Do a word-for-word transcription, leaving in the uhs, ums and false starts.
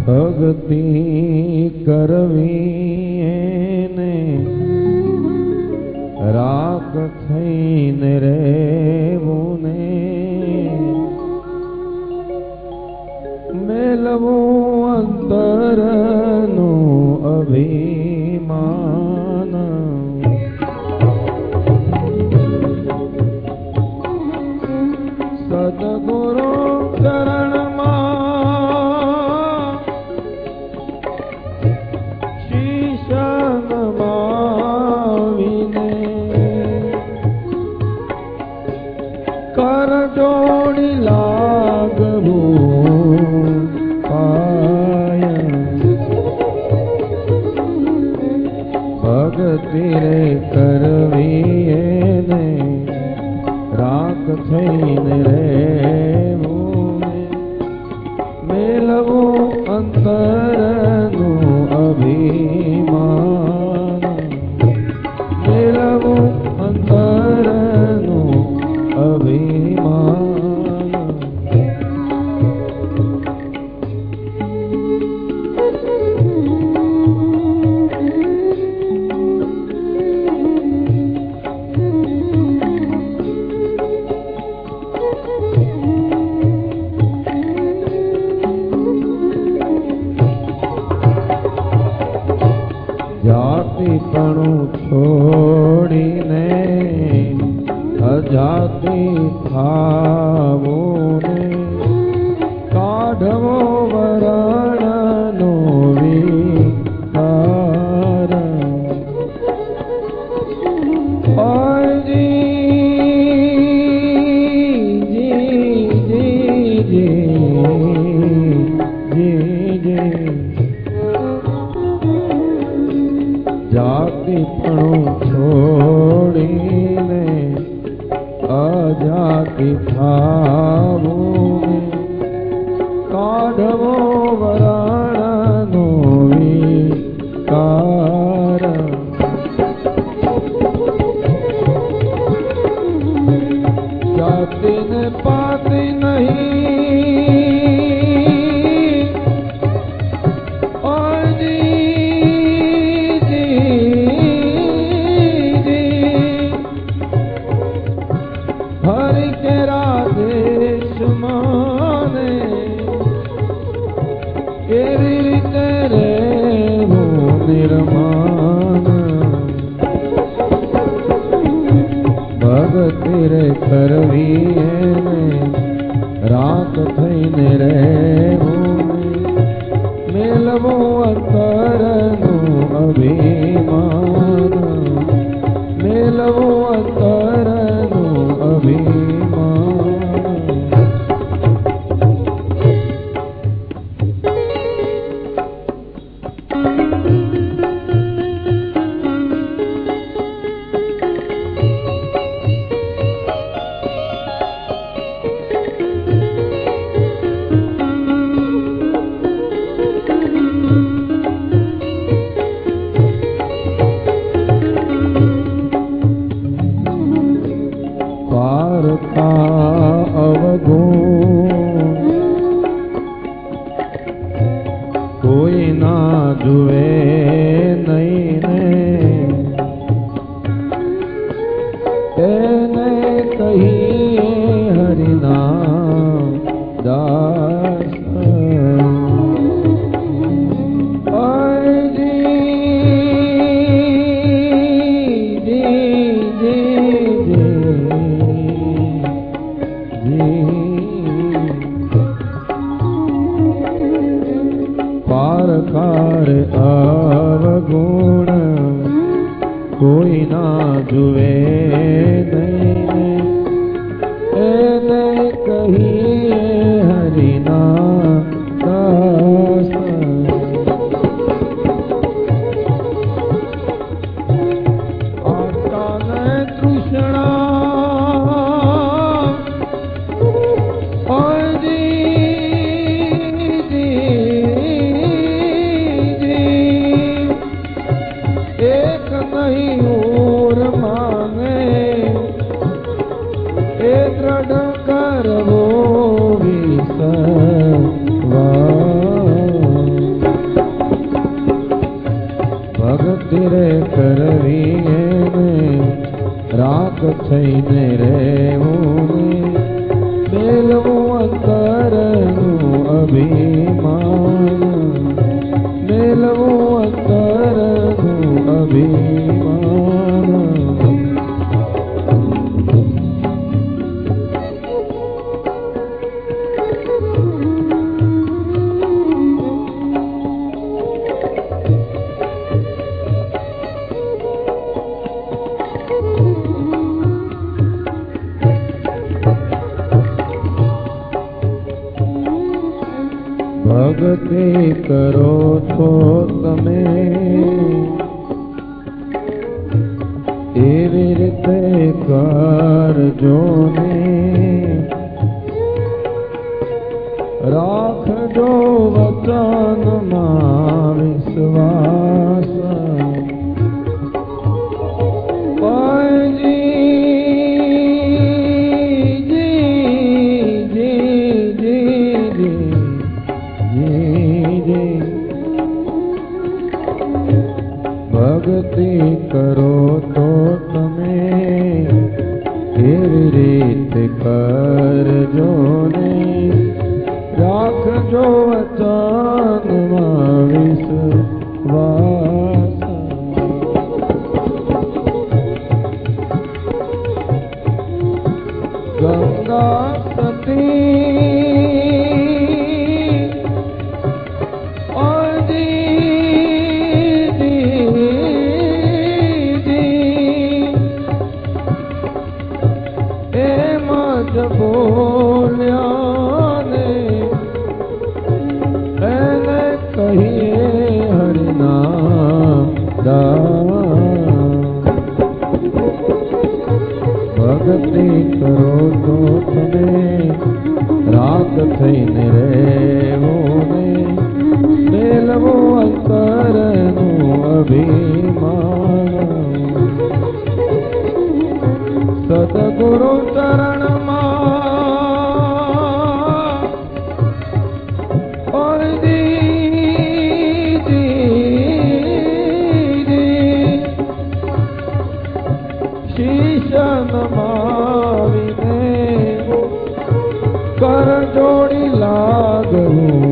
ભક્તિ કરવી એને રાખ થઈને રહેવું ને મેલવું અંતરનું અભિમાન સદગુરુ ચરણમાં શીશ નમાવીને કર જોડી લાગવું પાય ભક્તિ રે કરવી એને રાખ થઈને રહેવું મેલવું અંતરનું અભિમાન મેલવું અંતરનું અભિમાન જાતિપણું છોડીને અજાતિ થાવું ને કાઢવો વરણનો વિકાર જાતિપણું છોડીને અજાતિ થાવું કાઢવો વરાણનો વિકાર જાતિને પાતી નહીં હરિ કેરા દેશ માને કેવી રીતે રહેવું નિર્માણ ભક્તિ રે કરવી એને રાખ થઈને રહેવું મેલવું અંતરનું અભિમાન મેલવું અંતરનું અભિમાન અવગુણ કોઈ ના જુએ નહીં ને એને કહીએ હરિના દાસ પારકાર અવગુણ કોઈ ના જુએ નહીં એને કહીએ હરિના દાસ આટાને તૃષ્ણા કરવો વિસવા ભક્તિ કરો તો તમે એવી રીતે કરજો ને રાખજો વચનમાં વિશ્વાસ ભક્તિ કરો તો તમે એવી રીતે કરજો ને રાખજો વચનમાં વિશ્વાસ ગંગા સતી બોલ્યા ને એને કહીએ હરિનામ ભક્તિ કરો તો તમે રાગ થઈને રહેવો ને મેલવો અંતરનું અભિમાન સદગુરુ ચરણમાં શીશ નમાવીને કર જોડી લાગવું